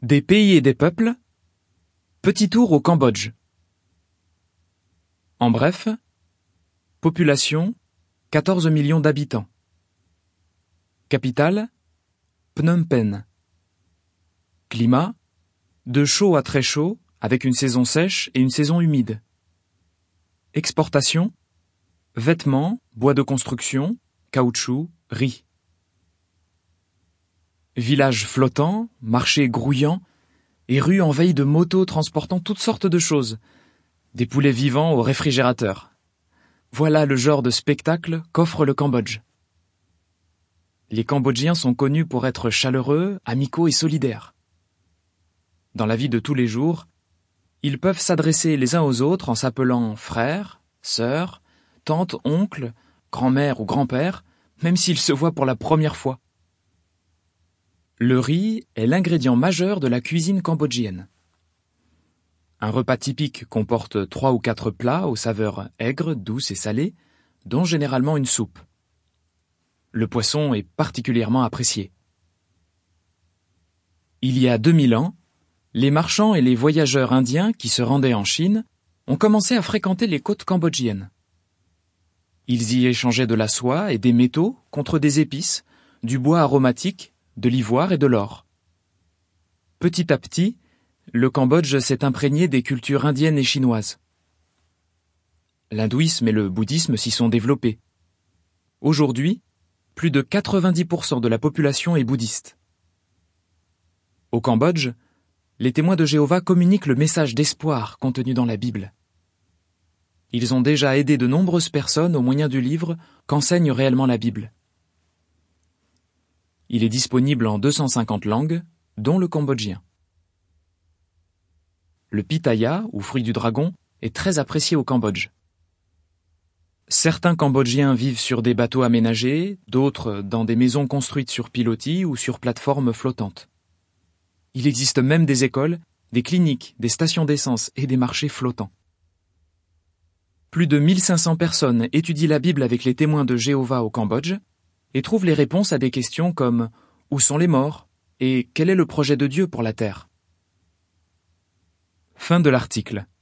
Des pays et des peuples. Petit tour au Cambodge. En bref, population 14 millions d'habitants. Capitale Phnom Penh. Climat de chaud à très chaud avec une saison sèche et une saison humide. Exportation vêtements, bois de construction, caoutchouc, riz. Village flottant, marché grouillant et rues envahies de motos transportant toutes sortes de choses. Des poulets vivants au réfrigérateur. Voilà le genre de spectacle qu'offre le Cambodge. Les Cambodgiens sont connus pour être chaleureux, amicaux et solidaires. Dans la vie de tous les jours, ils peuvent s'adresser les uns aux autres en s'appelant frères, sœurs, tantes, oncles, grand-mère ou grand-père, même s'ils se voient pour la première fois. Le riz est l'ingrédient majeur de la cuisine cambodgienne. Un repas typique comporte 3 ou 4 plats aux saveurs aigres, douces et salées, dont généralement une soupe. Le poisson est particulièrement apprécié. Il y a 2000 ans, les marchands et les voyageurs indiens qui se rendaient en Chine ont commencé à fréquenter les côtes cambodgiennes. Ils y échangeaient de la soie et des métaux contre des épices, du bois aromatique, de l'ivoire et de l'or. Petit à petit, le Cambodge s'est imprégné des cultures indiennes et chinoises. L'hindouisme et le bouddhisme s'y sont développés. Aujourd'hui, plus de 90% de la population est bouddhiste. Au Cambodge, les témoins de Jéhovah communiquent le message d'espoir contenu dans la Bible. Ils ont déjà aidé de nombreuses personnes au moyen du livre qu'enseigne réellement la Bible. Il est disponible en 250 langues, dont le cambodgien. Le pitaya, ou fruit du dragon, est très apprécié au Cambodge. Certains Cambodgiens vivent sur des bateaux aménagés, d'autres dans des maisons construites sur pilotis ou sur plateformes flottantes. Il existe même des écoles, des cliniques, des stations d'essence et des marchés flottants. Plus de 1500 personnes étudient la Bible avec les témoins de Jéhovah au Cambodge et trouvent les réponses à des questions comme « Où sont les morts ?» et « Quel est le projet de Dieu pour la terre ?» Fin de l'article.